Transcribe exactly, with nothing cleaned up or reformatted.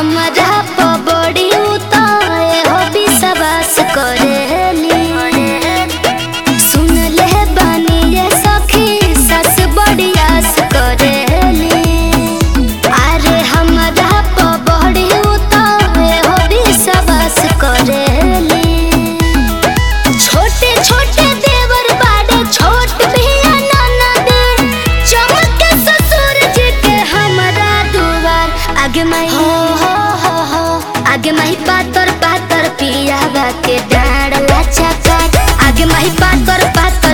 हमरा पबड़ी उताए हो विश्वास करेली। सुन ले बानी ये सखी सस बड़ी आस करेली। अरे हमरा पबड़ी उताए हो विश्वास करेली। छोटे छोटे देवर बाड़े छोट भी ननद चमक के ससुर जी के हमरा दुआर आगे माई हो हो हो हो आगे माई पातर पातर पियावा के डाड़ लचका आगे माई पातर पातर